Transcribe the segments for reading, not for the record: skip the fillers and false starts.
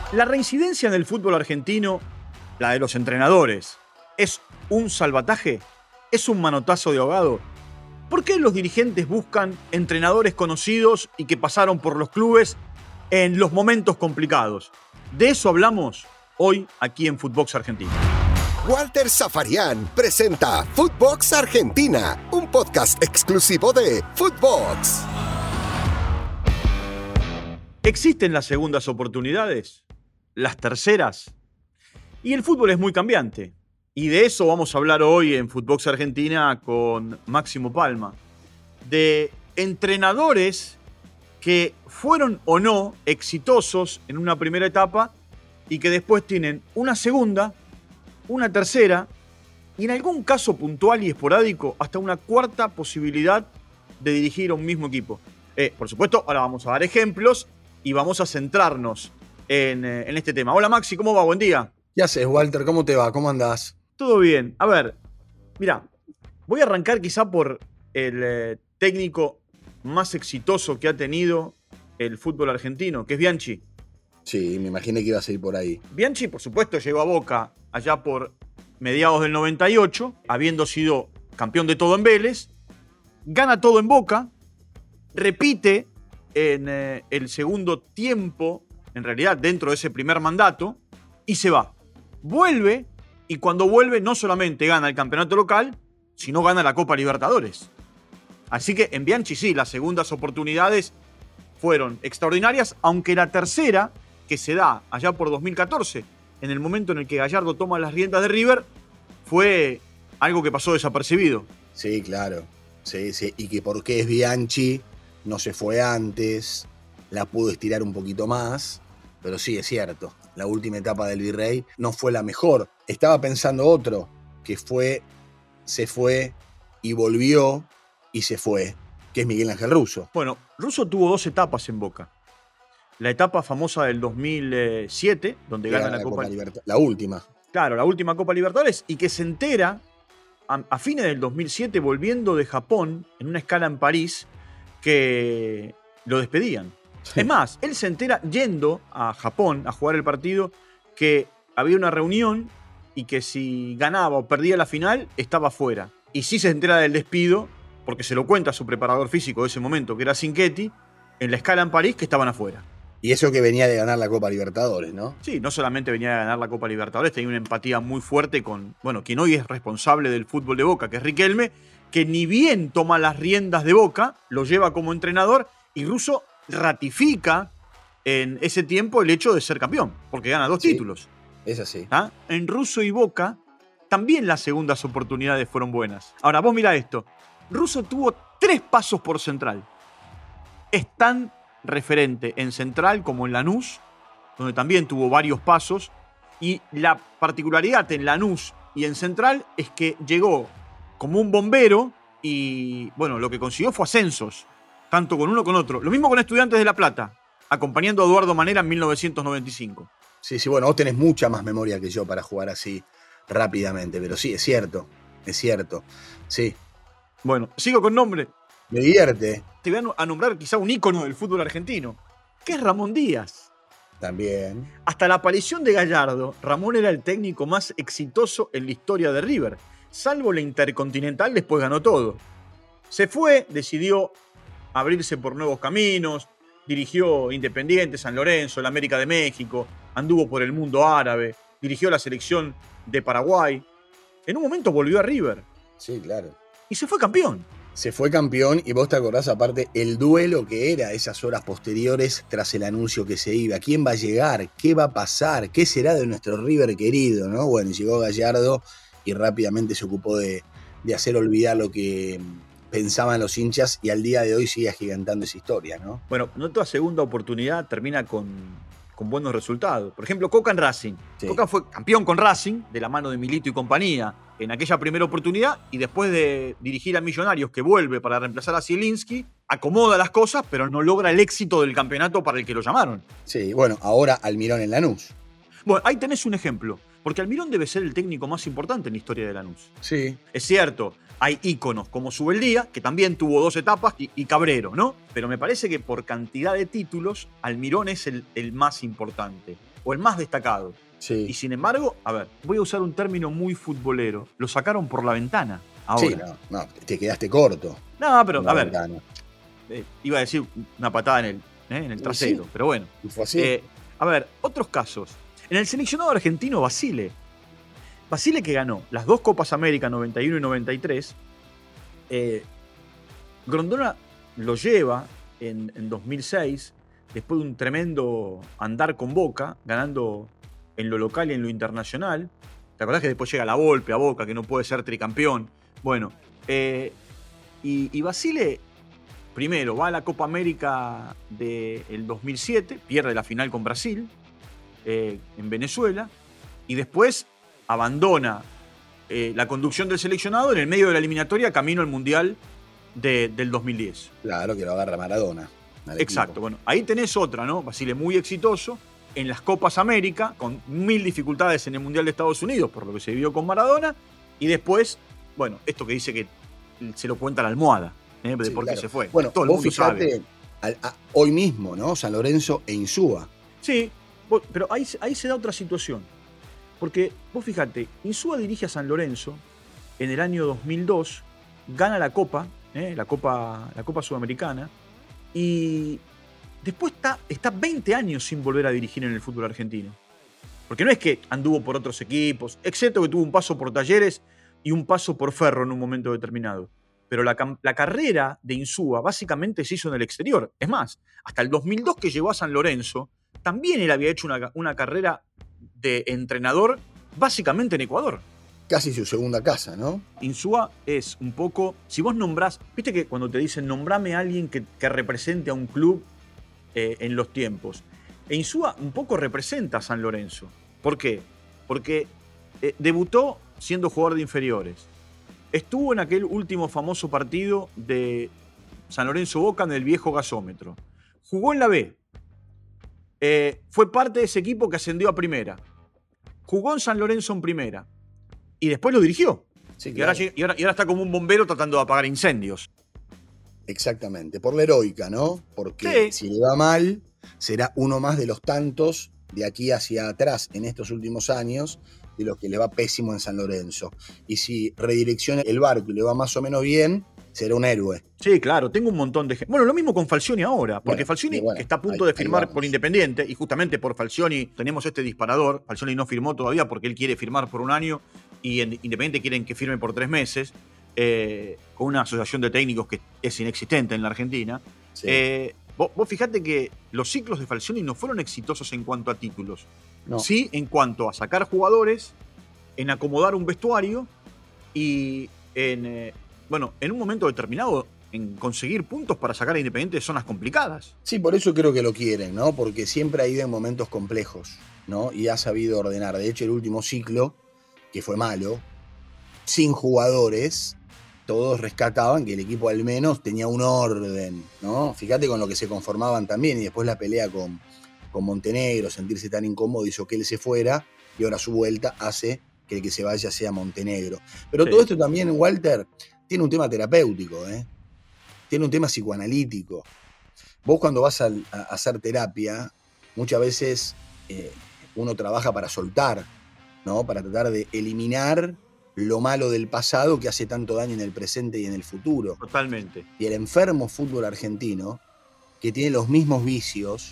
La reincidencia en el fútbol argentino, la de los entrenadores, ¿es un salvataje? ¿Es un manotazo de ahogado? ¿Por qué los dirigentes buscan entrenadores conocidos y que pasaron por los clubes en los momentos complicados? De eso hablamos hoy aquí en Footbox Argentina. Walter Zafarian presenta Footbox Argentina, un podcast exclusivo de Footbox. ¿Existen las segundas oportunidades? ¿Las terceras? Y el fútbol es muy cambiante. Y de eso vamos a hablar hoy en Footbox Argentina con Máximo Palma. De entrenadores que fueron o no exitosos en una primera etapa y que después tienen una segunda, una tercera y en algún caso puntual y esporádico hasta una cuarta posibilidad de dirigir a un mismo equipo. Por supuesto, ahora vamos a dar ejemplos y vamos a centrarnos en este tema. Hola Maxi, ¿cómo va? Buen día. ¿Qué haces, Walter? ¿Cómo te va? ¿Cómo andás? Todo bien. A ver, mira, voy a arrancar quizá por el técnico más exitoso que ha tenido el fútbol argentino, que es Bianchi. Sí, me imaginé que ibas a ir por ahí. Bianchi, por supuesto, llegó a Boca allá por mediados del 98, habiendo sido campeón de todo en Vélez, gana todo en Boca, repite en el segundo tiempo, en realidad dentro de ese primer mandato, y se va. Vuelve, y cuando vuelve no solamente gana el campeonato local, sino gana la Copa Libertadores. Así que en Bianchi sí, las segundas oportunidades fueron extraordinarias, aunque la tercera, que se da allá por 2014, en el momento en el que Gallardo toma las riendas de River, fue algo que pasó desapercibido. Sí, claro. Sí. Y que porque es Bianchi, no se fue antes, la pudo estirar un poquito más. Pero sí, es cierto, la última etapa del Virrey no fue la mejor. Estaba pensando otro, que se fue y volvió y se fue, que es Miguel Ángel Russo. Bueno, Russo tuvo dos etapas en Boca. La etapa famosa del 2007, donde gana la Copa Libertadores. La última. Claro, la última Copa Libertadores, y que se entera a fines del 2007, volviendo de Japón, en una escala en París, que lo despedían. Sí. Es más, él se entera yendo a Japón a jugar el partido que había una reunión y que si ganaba o perdía la final, estaba fuera. Y sí se entera del despido, porque se lo cuenta a su preparador físico de ese momento, que era Cinquetti, en la escala en París, que estaban afuera. Y eso que venía de ganar la Copa Libertadores, ¿no? Sí, no solamente venía de ganar la Copa Libertadores, tenía una empatía muy fuerte con, quien hoy es responsable del fútbol de Boca, que es Riquelme, que ni bien toma las riendas de Boca, lo lleva como entrenador, y Russo ratifica en ese tiempo el hecho de ser campeón, porque gana dos títulos. Es así. ¿Ah? En Russo y Boca también las segundas oportunidades fueron buenas. Ahora, vos mirá esto. Russo tuvo 3 pasos por Central. Es tan referente en Central como en Lanús, donde también tuvo varios pasos, y la particularidad en Lanús y en Central es que llegó como un bombero y, lo que consiguió fue ascensos, tanto con uno como con otro. Lo mismo con Estudiantes de La Plata, acompañando a Eduardo Manera en 1995. Sí, vos tenés mucha más memoria que yo para jugar así rápidamente, pero sí, es cierto, sí. Bueno, sigo con nombre. Me divierte. Te voy a nombrar quizá un ícono del fútbol argentino, que es Ramón Díaz. También. Hasta la aparición de Gallardo, Ramón era el técnico más exitoso en la historia de River. Salvo la Intercontinental, después ganó todo. Se fue, decidió abrirse por nuevos caminos, dirigió Independiente, San Lorenzo, el América de México, anduvo por el mundo árabe, dirigió la selección de Paraguay. En un momento volvió a River. Sí, claro. Y se fue campeón. Se fue campeón y vos te acordás aparte el duelo que era esas horas posteriores tras el anuncio que se iba. ¿Quién va a llegar? ¿Qué va a pasar? ¿Qué será de nuestro River querido? ¿No? Bueno, llegó Gallardo y rápidamente se ocupó de hacer olvidar lo que pensaban los hinchas y al día de hoy sigue agigantando esa historia, ¿no? Bueno, no toda segunda oportunidad termina con buenos resultados. Por ejemplo, Coca en Racing. Sí. Coca fue campeón con Racing, de la mano de Milito y compañía, en aquella primera oportunidad, y después de dirigir a Millonarios, que vuelve para reemplazar a Zielinski, acomoda las cosas, pero no logra el éxito del campeonato para el que lo llamaron. Sí, bueno, ahora Almirón en Lanús. Bueno, ahí tenés un ejemplo, porque Almirón debe ser el técnico más importante en la historia de Lanús. Sí. Es cierto, hay íconos como Subeldía, que también tuvo 2 etapas, y Cabrero, ¿no? Pero me parece que por cantidad de títulos, Almirón es el más importante. o el más destacado. Sí. Y sin embargo, a ver, voy a usar un término muy futbolero. Lo sacaron por la ventana. Ahora. Sí, no, te quedaste corto. No, pero La a ver, ventana. iba a decir una patada en el trasero, Sí. pero bueno. Y fue así. A ver, otros casos. En el seleccionado argentino, Basile que ganó las 2 Copas América, 91 y 93, Grondona lo lleva en 2006, después de un tremendo andar con Boca, ganando en lo local y en lo internacional. ¿Te acordás que después llega la Volpe a Boca, que no puede ser tricampeón? Bueno, y Basile primero va a la Copa América del 2007, pierde la final con Brasil en Venezuela, y después abandona la conducción del seleccionado en el medio de la eliminatoria camino al Mundial del 2010. Claro, que lo agarra Maradona. Exacto, Equipo. bueno, ahí tenés otra, ¿no? Basile muy exitoso en las Copas América, con 1000 dificultades en el Mundial de Estados Unidos, por lo que se vivió con Maradona, y después, bueno, esto que dice que se lo cuenta la almohada, de Sí, por qué claro. se fue. Bueno, todo el vos mundo fijate, sabe. hoy mismo, ¿no? San Lorenzo e Insúa. Sí, pero ahí se da otra situación. Porque vos fijate, Insúa dirige a San Lorenzo en el año 2002, gana la Copa Sudamericana, y después está 20 años sin volver a dirigir en el fútbol argentino. Porque no es que anduvo por otros equipos, excepto que tuvo un paso por Talleres y un paso por Ferro en un momento determinado. Pero la carrera de Insúa básicamente se hizo en el exterior. Es más, hasta el 2002 que llegó a San Lorenzo, también él había hecho una carrera de entrenador básicamente en Ecuador. Casi su segunda casa, ¿no? Insúa es un poco, si vos nombrás, viste que cuando te dicen nombrame a alguien que represente a un club en los tiempos, Insúa un poco representa a San Lorenzo. ¿Por qué? Porque debutó siendo jugador de inferiores. Estuvo en aquel último famoso partido de San Lorenzo Boca en el viejo gasómetro. Jugó en la B. Fue parte de ese equipo que ascendió a primera. Jugó en San Lorenzo en primera. Y después lo dirigió. Sí, Y claro. ahora está como un bombero tratando de apagar incendios. Exactamente, por la heroica, ¿no? Porque si le va mal, será uno más de los tantos de aquí hacia atrás en estos últimos años de los que le va pésimo en San Lorenzo. Y si redirecciona el barco y le va más o menos bien, será un héroe. Sí, claro, tengo un montón de gente. Bueno, lo mismo con Falcioni ahora, porque Bueno, Falcioni y bueno, que está a punto ahí de firmar vamos. por Independiente, y justamente por Falcioni tenemos este disparador. Falcioni no firmó todavía porque él quiere firmar por un año y en Independiente quieren que firme por 3 meses, con una asociación de técnicos que es inexistente en la Argentina. Sí. Vos fijate que los ciclos de Falcioni no fueron exitosos en cuanto a títulos. No. Sí, en cuanto a sacar jugadores, en acomodar un vestuario y en un momento determinado en conseguir puntos para sacar a Independiente de zonas complicadas. Sí, por eso creo que lo quieren, ¿no? Porque siempre ha ido en momentos complejos, ¿no? Y ha sabido ordenar. De hecho, el último ciclo, que fue malo, sin jugadores, todos rescataban que el equipo al menos tenía un orden, ¿no? Fíjate con lo que se conformaban también, y después la pelea con Montenegro, sentirse tan incómodo hizo que él se fuera, y ahora su vuelta hace que el que se vaya sea Montenegro. Pero Sí. todo esto también, Walter, tiene un tema terapéutico, ¿eh? Tiene un tema psicoanalítico. Vos cuando vas a hacer terapia, muchas veces uno trabaja para soltar, ¿no? Para tratar de eliminar lo malo del pasado que hace tanto daño en el presente y en el futuro. Totalmente. Y el enfermo fútbol argentino, que tiene los mismos vicios,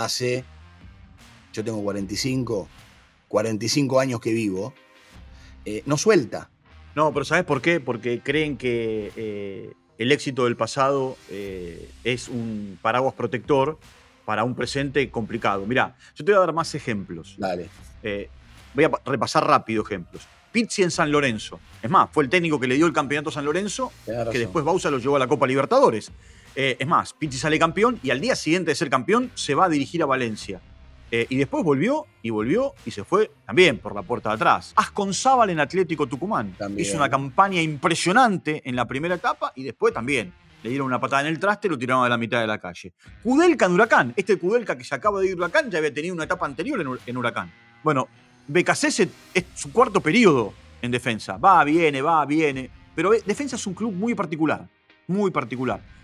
yo tengo 45 años que vivo, no suelta. No, pero ¿sabes por qué? Porque creen que el éxito del pasado es un paraguas protector para un presente complicado. Mirá, yo te voy a dar más ejemplos. Dale. Voy a repasar rápido ejemplos. Pizzi en San Lorenzo. Es más, fue el técnico que le dio el campeonato a San Lorenzo, Tenés razón. que después Bausa lo llevó a la Copa Libertadores. Es más, Pizzi sale campeón y al día siguiente de ser campeón se va a dirigir a Valencia. Y después volvió y se fue también por la puerta de atrás. Asconzábal en Atlético Tucumán. También. Hizo una campaña impresionante en la primera etapa y después también. Le dieron una patada en el traste y lo tiraron a la mitad de la calle. Kudelka en Huracán. Este Kudelka que se acaba de ir a Huracán ya había tenido una etapa anterior en Huracán. Bueno, Becasese es su cuarto periodo en defensa. Va, viene. Pero defensa es un club muy particular. Muy particular.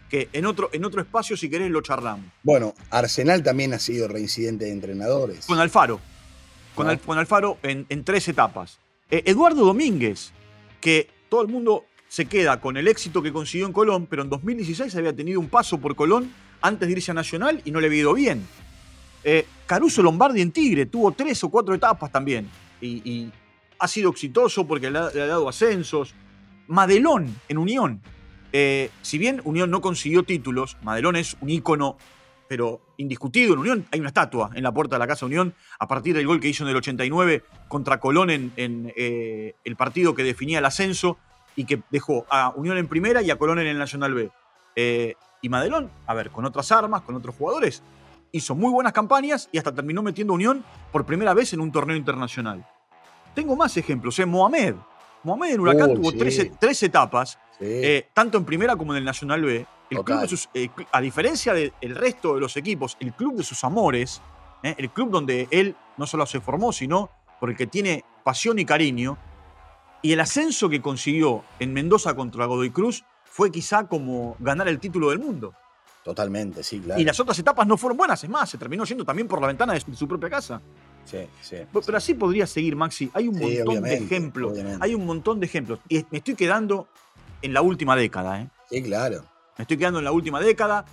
que en otro espacio, si querés, lo charlamos. Bueno, Arsenal también ha sido reincidente de entrenadores. Con Alfaro. Con Alfaro en 3 etapas. Eduardo Domínguez, que todo el mundo se queda con el éxito que consiguió en Colón, pero en 2016 había tenido un paso por Colón antes de irse a Nacional y no le había ido bien. Caruso Lombardi en Tigre tuvo 3 o 4 etapas también y ha sido exitoso porque le ha dado ascensos. Madelón en Unión. Si bien Unión no consiguió títulos, Madelón es un ícono, pero indiscutido en Unión. Hay una estatua en la puerta de la Casa Unión a partir del gol que hizo en el 89 contra Colón en el partido que definía el ascenso y que dejó a Unión en primera y a Colón en el Nacional B. Y Madelón, a ver, con otras armas, con otros jugadores, hizo muy buenas campañas y hasta terminó metiendo a Unión por primera vez en un torneo internacional. Tengo más ejemplos. Mohamed en Huracán tuvo 3 etapas, tanto en primera como en el Nacional B. A diferencia del resto de los equipos, el club de sus amores, el club donde él no solo se formó, sino por el que tiene pasión y cariño, y el ascenso que consiguió en Mendoza contra Godoy Cruz fue quizá como ganar el título del mundo. Totalmente, sí, claro. Y las otras etapas no fueron buenas, es más, se terminó yendo también por la ventana de su propia casa. Sí. Pero así podría seguir, Maxi. Hay un montón de ejemplos. Obviamente. Hay un montón de ejemplos. Y me estoy quedando en la última década. Sí, claro. Me estoy quedando en la última década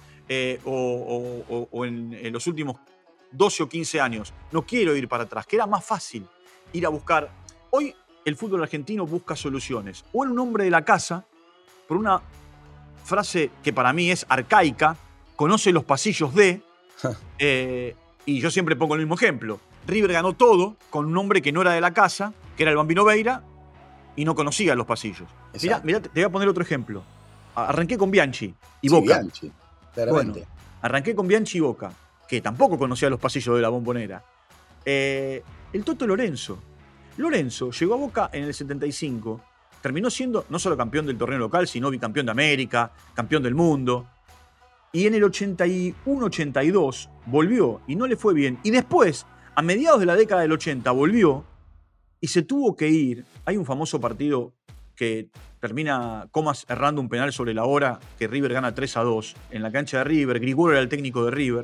o en los últimos 12 o 15 años. No quiero ir para atrás, que era más fácil ir a buscar. Hoy el fútbol argentino busca soluciones. O en un hombre de la casa, por una frase que para mí es arcaica, conoce los pasillos de, y yo siempre pongo el mismo ejemplo. River ganó todo con un hombre que no era de la casa, que era el Bambino Veira, y no conocía los pasillos. Mirá, te voy a poner otro ejemplo. Arranqué con Bianchi y Boca. Bianchi, claramente. Bueno, arranqué con Bianchi y Boca, que tampoco conocía los pasillos de la Bombonera. El Toto Lorenzo. Lorenzo llegó a Boca en el 75, terminó siendo no solo campeón del torneo local, sino bicampeón de América, campeón del mundo. Y en el 81-82 volvió y no le fue bien. Y después, a mediados de la década del 80, volvió y se tuvo que ir. Hay un famoso partido que termina Comas errando un penal sobre la hora, que River gana 3-2 en la cancha de River. Grigolo era el técnico de River.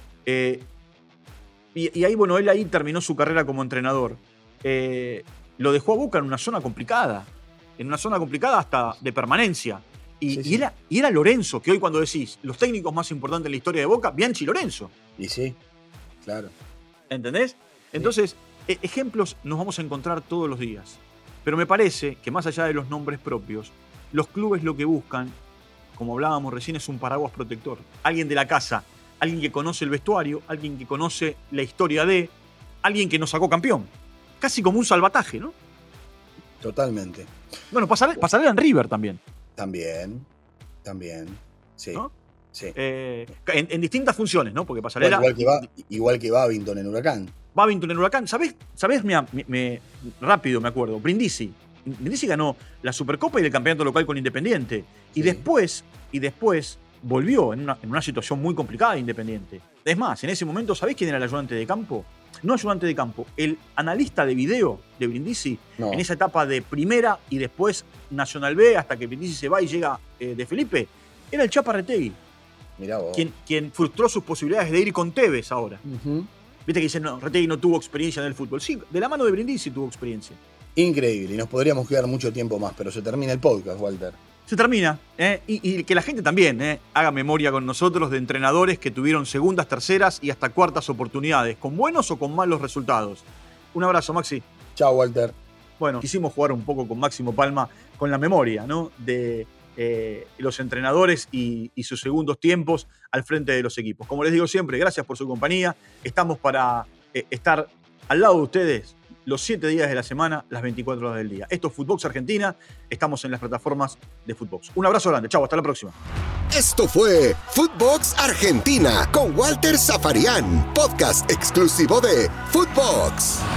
Y ahí, bueno, él ahí terminó su carrera como entrenador. Lo dejó a Boca en una zona complicada. En una zona complicada hasta de permanencia. Y era Lorenzo, que hoy cuando decís los técnicos más importantes en la historia de Boca, Bianchi y Lorenzo. Y sí, claro. ¿Entendés? Entonces, ejemplos nos vamos a encontrar todos los días. Pero me parece que más allá de los nombres propios, los clubes lo que buscan, como hablábamos recién, es un paraguas protector. Alguien de la casa, alguien que conoce el vestuario, alguien que conoce la historia de, alguien que nos sacó campeón. Casi como un salvataje, ¿no? Totalmente. Bueno, pasarela en River también. También, sí. ¿No? Sí. En distintas funciones, ¿no? Porque pasarela... Igual que Babington en Huracán. Babington en Huracán. ¿Sabés? Rápido me acuerdo. Brindisi ganó la Supercopa y el campeonato local con Independiente. Sí. Y después volvió en una situación muy complicada de Independiente. Es más, en ese momento, ¿sabés quién era el ayudante de campo? No ayudante de campo, el analista de video de Brindisi, en esa etapa de primera y después Nacional B, hasta que Brindisi se va y llega de Felipe, era el Chapa Retegui. Mirá vos. Quien frustró sus posibilidades de ir con Tevez ahora. Uh-huh. Viste que dicen, no, Retegui no tuvo experiencia en el fútbol. Sí, de la mano de Brindisi tuvo experiencia. Increíble, y nos podríamos quedar mucho tiempo más, pero se termina el podcast, Walter. Se termina, y que la gente también haga memoria con nosotros de entrenadores que tuvieron segundas, terceras y hasta cuartas oportunidades, con buenos o con malos resultados. Un abrazo, Maxi. Chao, Walter. Bueno, quisimos jugar un poco con Máximo Palma, con la memoria, ¿no? De los entrenadores y sus segundos tiempos al frente de los equipos. Como les digo siempre, gracias por su compañía. Estamos para estar al lado de ustedes los 7 días de la semana, las 24 horas del día. Esto es Footbox Argentina. Estamos en las plataformas de Footbox. Un abrazo grande. Chau, hasta la próxima. Esto fue Footbox Argentina con Walter Safarian, podcast exclusivo de Footbox.